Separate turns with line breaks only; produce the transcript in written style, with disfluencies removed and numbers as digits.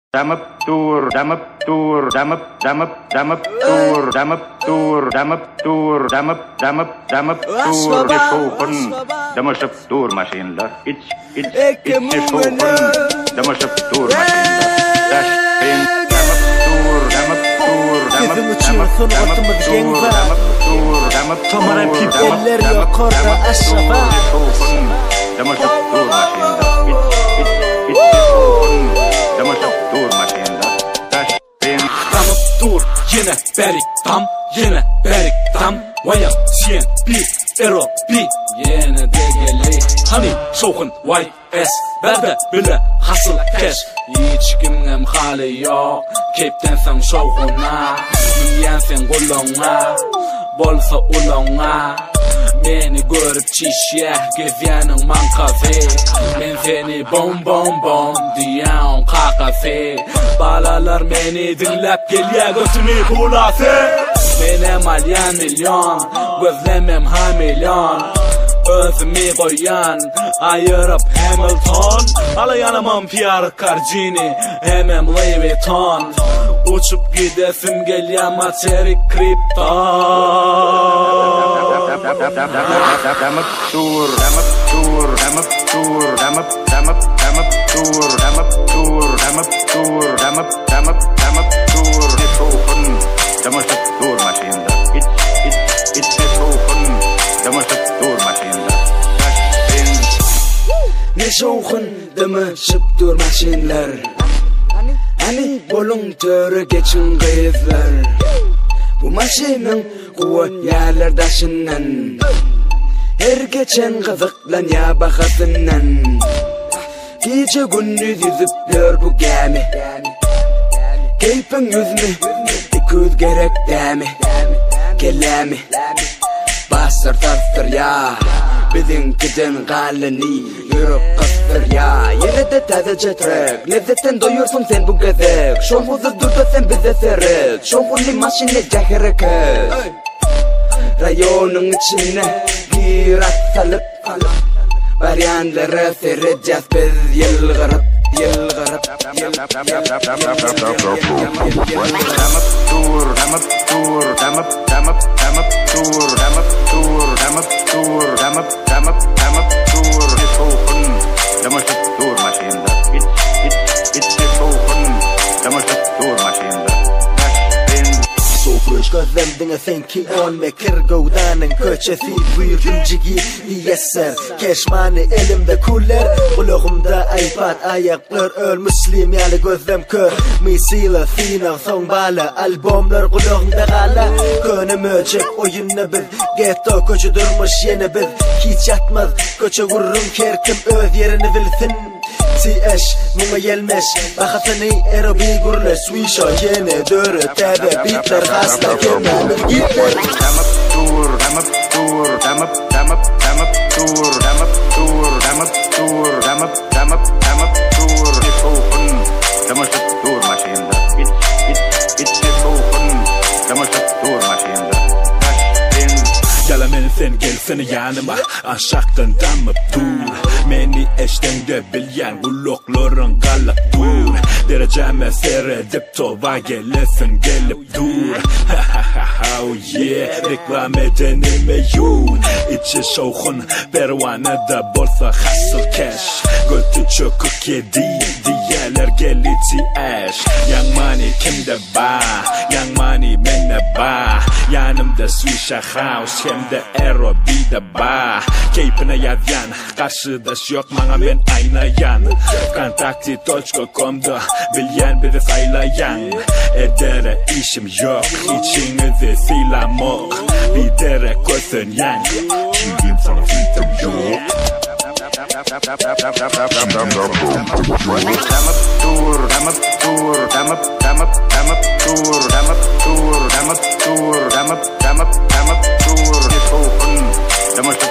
Damap tour, damap tour, damap tour, damap tour, damap tour, damap tour. Det sjåken, damap stormaskiner. Ikke sjåken, damap stormaskiner. Dash pin, damap tour, damap tour, damap tour, damap tour.
Tamara pipeller yukarıda aşağı.
Damap stormaskiner.
Dur yine berik tam Vaya sien bir ero bir yine degeli Hani soğun YS Bebe bile hasıl keş Hiç kimden hali yok Kepten sen soğuna Yiyen sen kulağına Bolsa ulağına Beni görüp çişye Gezenin man kafe Ben seni bom bom bom diyen kakase Balalar beni dinlep geliyor götünü bulası Benim alyan milyon Gözlemem ha milyon Özümü koyan Ayırıp Hamilton Alayanamam Pierre Cardini Hemen Louis Vuitton Uçup gidesim geliyor materik kripton
Damap tour, damap tour, damap tour, damap tour, damap tour, damap tour, damap tour. Det sjåken, damap stormaskiner. Ikke sjåken, damap stormaskiner.
Ne sjåken, damap stormaskiner. Hani bolun törü geçin kıyızlar. Bu maşinin kuvvet yerler taşınan Her geçen kızıklan ya bakasından Gece gündüz yüzüplör bu gemi Keyfin yüzme İküz gerek demi Kelami Bastır tartır ya Bizimkiden galini Yürüp kıstır ya Yine de tazece trek Lezzetten doyursun sen bu gezek Şonkuzuz durda sen bize serek Şonkuzlu maşine cahirek Rayonun içine bir at salıp Varyanları sereceğiz biz yılgırıp
Damap tour, damap tour, damap tour, damap tour, damap tour, damap tour. Det sjåken, damap stormaskiner. Ikke sjåken, damap stormaskiner.
Sofruş gözlemdine senki olme Kırgavdanın köçesi Buyurdum cigi yeser Keşmani elimde kuller Kulağımda iPad ayaklar Öl müslim yani gözlem kör Misile sinar son bala Albomlar kulağımda gala Könüm öcek oyunla biz Ghetto köçü durmuş yine biz Hiç yatmaz köçü vururum Kerkim öz yerini bilsin T.H. Muma gelmez Bakasını erobi gurle Swisha yine dörü Tebe bitler hasla kemamir gitler
Damap tour, damap tour, damap tour, damap tour, damap tour, damap tour. Det sjåken, damap stormaskiner. Ikke sjåken, damap stormaskiner.
Gelen sen gelsene yanıma Aşaktan damap dur Meni eştende bilyen Kulokların galak dur Dereceme seyredip tova gelesin gelip dur Oh yeah Reklam edenime yun İçi şoğun Pervanede bolsa hasıl cash Götü çökük yedi Diyeler geliti eş Young money kimde ba Young money menne ba Yanımda Swisha house Hem de ero bir de ba Keyfine yazyan Karşıdaş yok bana ben aynayan Kontakti.com'da Bilyen bizi saylayan Edere işim yok İçinizi silamok Bir dere koysun yan Çiğdiyim sana fitim yok
Damap tour, damap tour, damap tour, damap tour, damap tour, damap tour. Det sjåken, damap